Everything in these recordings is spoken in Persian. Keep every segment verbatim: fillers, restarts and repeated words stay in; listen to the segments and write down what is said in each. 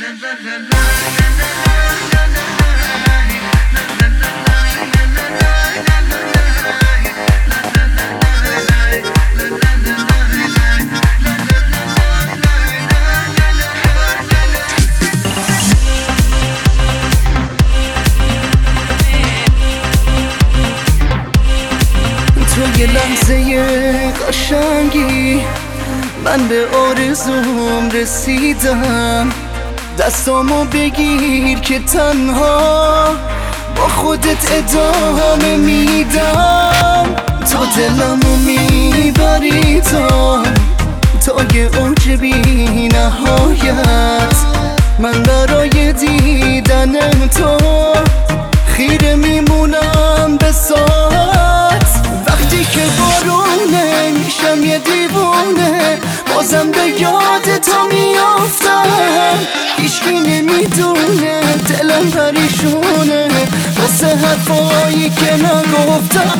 تو یه لحظه قشنگی من به آرزوم رسیدم، دستامو بگیر که تنها با خودت ادامه میدم. تو دلمو میبری تا تا یه اوج بی نهایت، من برای دیدن تو خیره میمونم به ساعت. وقتی که بارونه میشم یه دیوونه، بازم به یاد تو میافتم. هیچکی نمیدونه دلم پریشونه واسه حرفایی که نگفتم.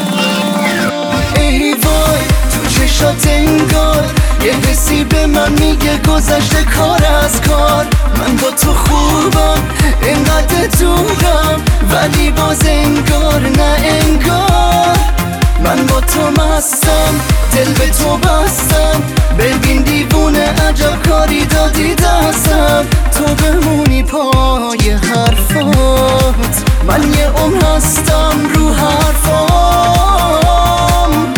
ای وای تو چشات انگار یه حسی به من میگه گذشته کار از کار. من با تو خوبم اینقدر دورم، ولی باز انگار نه انگار. من با تو مستم دل به تو بستم، ببین دیوونه عجب کاری دادی دستم. تو بمونی پای حرفات، من یه عمر هستم رو حرفام.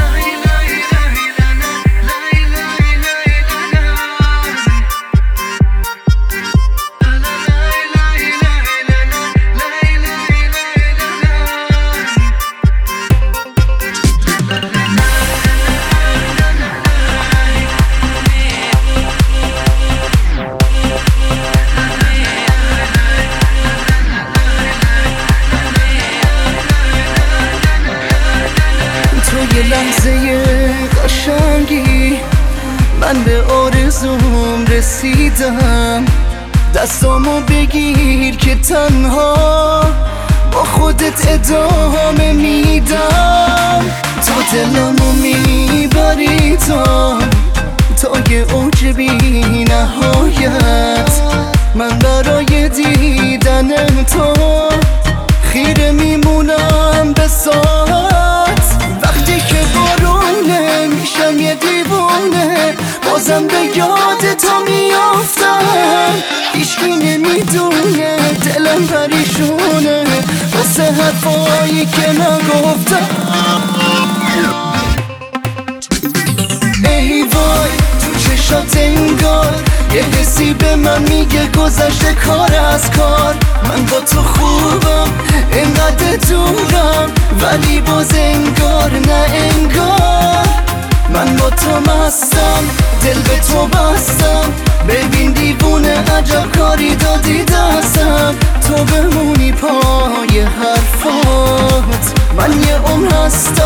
یه لحظه قشنگی من به آرزوم رسیدم، دستامو بگیر که تنها با خودت ادامه میدم. تو دلمو میبری تا تا یه اوج بی نهایت، من برای دیدن تو خیره میمونم به ساعت. وقتی که بارونه میشم یه دیوونه، بازم به یاد تو میافتم. هیچکی نمیدونه دلم پریشونه واسه حرفایی که نگفتم. ای وای تو چشات انگار یه حسی به من میگه گذشته کار از کار. من با تو خوبم اینقدر دورم، ولی باز انگار نه انگار. من با تو مستم دل به تو بستم، ببین دیوونه عجب کاری دادی دستم. تو بمونی پای حرفات، من یه عمر هستم